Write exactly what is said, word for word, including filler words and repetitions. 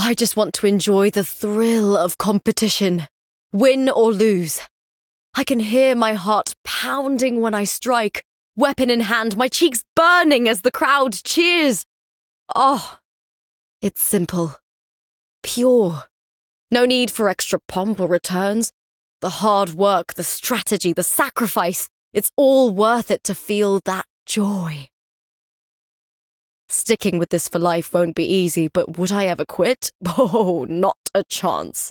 I just want to enjoy the thrill of competition, win or lose. I can hear my heart pounding when I strike, weapon in hand, my cheeks burning as the crowd cheers. Oh, it's simple, pure. No need for extra pomp or returns. The hard work, the strategy, the sacrifice, it's all worth it to feel that joy. Sticking with this for life won't be easy, but would I ever quit? Oh, not a chance.